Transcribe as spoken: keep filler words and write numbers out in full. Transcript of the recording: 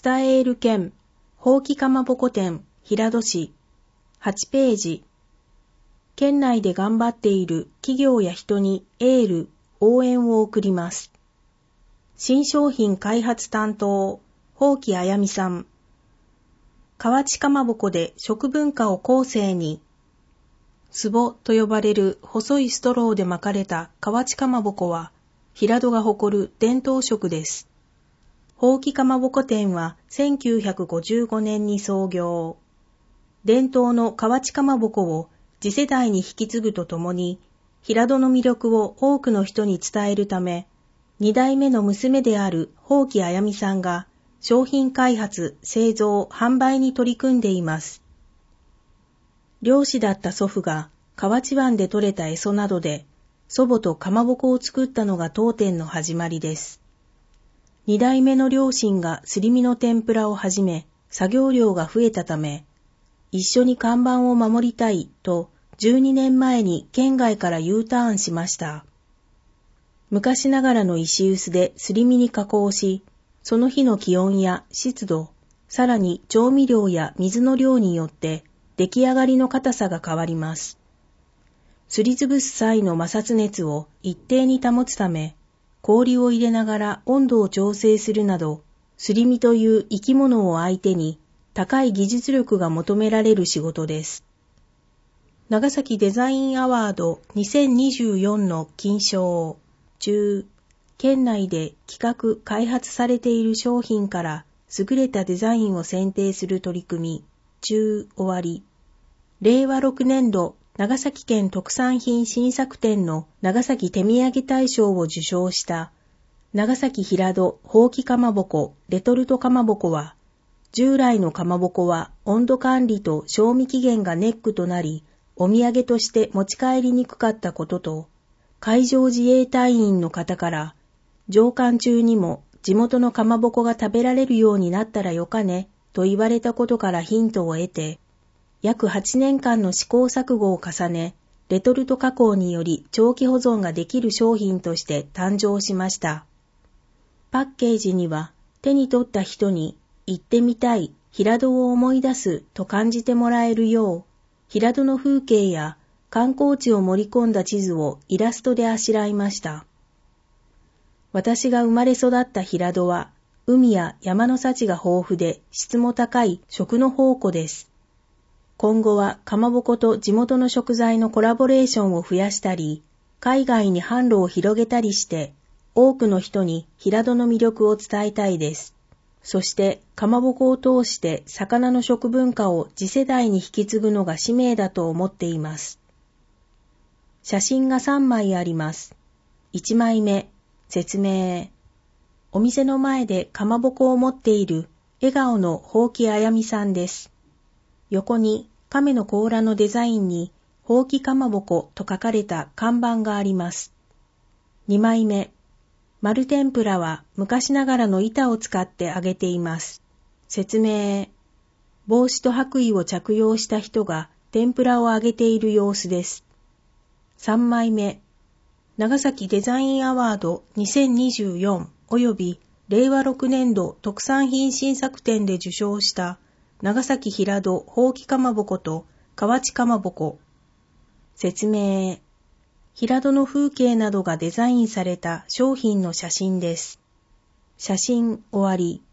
伝える件、ほうきかまぼこ店、平戸市。はちページ。県内で頑張っている企業や人にエール、応援を送ります。新商品開発担当、ほうきあやみさん。河内かまぼこで食文化を後世に。壺と呼ばれる細いストローで巻かれた河内かまぼこは、平戸が誇る伝統食です。ほうきかまぼこ店はせんきゅうひゃくごじゅうごねんに創業。伝統の河内かまぼこを次世代に引き継ぐとともに、平戸の魅力を多くの人に伝えるため、二代目の娘であるほうきあやみさんが商品開発、製造、販売に取り組んでいます。漁師だった祖父が河内湾で採れた餌などで祖母とかまぼこを作ったのが当店の始まりです。二代目の両親がすり身の天ぷらを始め、作業量が増えたため、一緒に看板を守りたいとじゅうにねんまえに県外から U ターンしました。昔ながらの石臼ですり身に加工し、その日の気温や湿度、さらに調味料や水の量によって出来上がりの硬さが変わります。すりつぶす際の摩擦熱を一定に保つため、氷を入れながら温度を調整するなど、すり身という生き物を相手に高い技術力が求められる仕事です。長崎デザインアワードにせんにじゅうよんの金賞中、県内で企画・開発されている商品から優れたデザインを選定する取り組み中終わり。れいわろくねんど長崎県特産品新作展の長崎手土産大賞を受賞した長崎平戸ほうきかまぼこレトルトかまぼこは、従来のかまぼこは温度管理と賞味期限がネックとなり、お土産として持ち帰りにくかったことと、海上自衛隊員の方から上艦中にも地元のかまぼこが食べられるようになったらよかねと言われたことからヒントを得て、約はちねんかんの試行錯誤を重ね、レトルト加工により長期保存ができる商品として誕生しました。パッケージには手に取った人に行ってみたい、平戸を思い出すと感じてもらえるよう、平戸の風景や観光地を盛り込んだ地図をイラストであしらいました。私が生まれ育った平戸は、海や山の幸が豊富で質も高い食の宝庫です。今後はかまぼこと地元の食材のコラボレーションを増やしたり、海外に販路を広げたりして、多くの人に平戸の魅力を伝えたいです。そして、かまぼこを通して魚の食文化を次世代に引き継ぐのが使命だと思っています。写真がさんまいあります。いちまいめ、説明。お店の前でかまぼこを持っている笑顔のほうきあやみさんです。横に亀の甲羅のデザインにほうきかまぼこと書かれた看板があります。にまいめ。丸天ぷらは昔ながらの板を使って揚げています。説明。帽子と白衣を着用した人が天ぷらを揚げている様子です。さんまいめ。長崎デザインアワードにせんにじゅうよん及びれいわろくねんど特産品新作展で受賞した長崎平戸ほうきかまぼこと河内かまぼこ。説明。平戸の風景などがデザインされた商品の写真です。写真終わり。